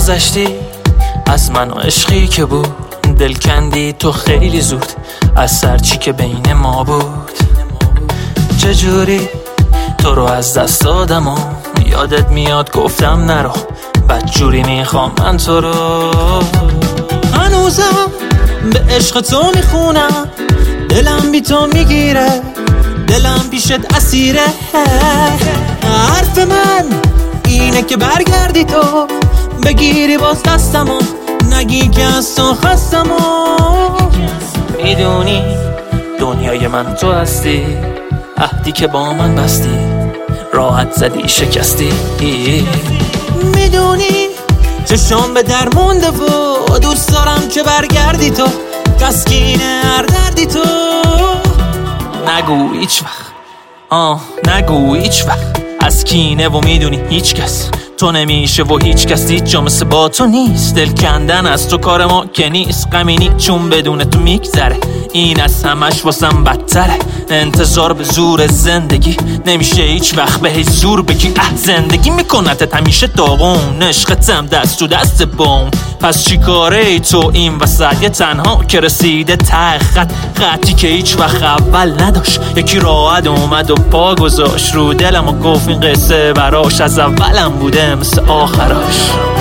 گذشتی از من و عشقی که بود، دل کندی تو خیلی زود از سرچی که بین ما بود. چجوری تو رو از دست دادم و یادت میاد گفتم نرو، بدجوری میخوام من تو رو. هنوزم به عشق تو میخونم، دلم بی تو میگیره، دلم پیشت اسیره. حرف من اینه که برگردی تو، بگیری باز دستمو، نگی که از تو خستمو. میدونی دنیای من تو هستی، عهدی که با من بستی راحت زدی شکستی. میدونی چشم به در مونده و دوست دارم که برگردی تو، تسکین هر دردی تو. نگو هیچ وقت، نگو هیچ وقت از کینه و میدونی هیچ کس تو نمیشه و هیچ کس هیچ جا مثل با تو نیست. دل کندن از تو کار ما که نیست، غمینی چون بدون تو میگذره، این از همش واسم بدتره. انتظار به زور زندگی نمیشه هیچ وقت به هیچ زور بگی زندگی میکنتت همیشه داغون، عشقتم دست تو دست بام. پس چی کاره ای تو این وسط یه تنها که رسیده ته خطی که هیچ وقت اول نداشت، یکی راحت اومد و پا گذاشت رو دلم و گفت این قصه براش از اولم بوده مثل آخراش.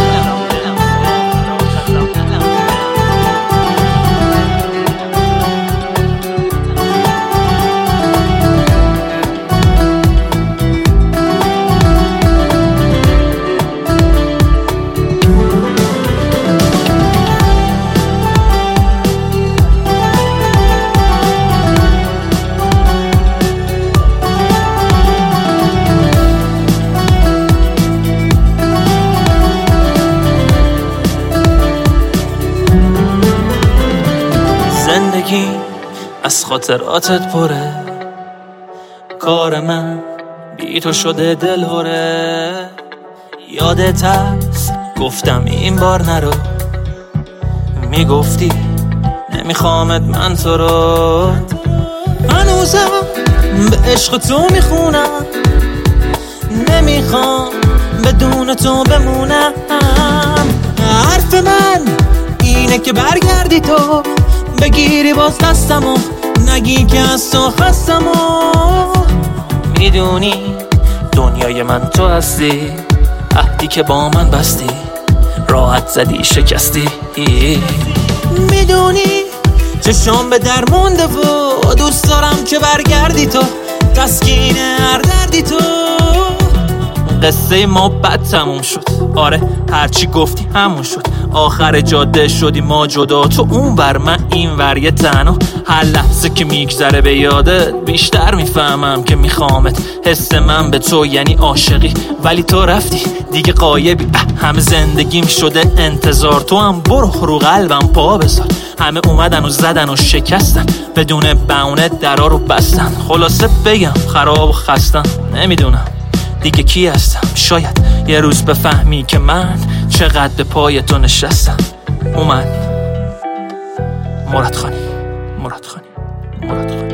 زندگی از خاطراتت پره، کار من بی تو شده دلهره. یادت هست گفتم این بار نرو، میگفتی نمیخوامت من تو رو. هنوزم به عشق تو میخونم، نمیخوام بدون تو بمونم. حرف من اینه که برگردی تو، بگیری باز دستمو، نگی که از تو خستمو. میدونی دنیای من تو هستی، عهدی که با من بستی راحت زدی شکستی. میدونی چشم به در مونده و دوست دارم که برگردی تو، تسکین هر دردی تو. قصه ما بد تموم شد، آره هرچی گفتی همون شد. آخر جاده شدی ما جدا، تو اون ور من این ور یه تنها. هر لحظه که میگذره به یادت بیشتر میفهمم که میخوامت. حس من به تو یعنی عاشقی، ولی تو رفتی دیگه غایبی. همه زندگیم شده انتظار، تو هم برو رو قلبم پا بذار. همه اومدن و زدن و شکستن، بدون بهونه درا رو بستن. خلاصه بگم خراب و خستم، نمیدونم دیگه کی هستم. شاید یه روز بفهمی که من چقدر به پای تو نشستم. اومد مراد خانی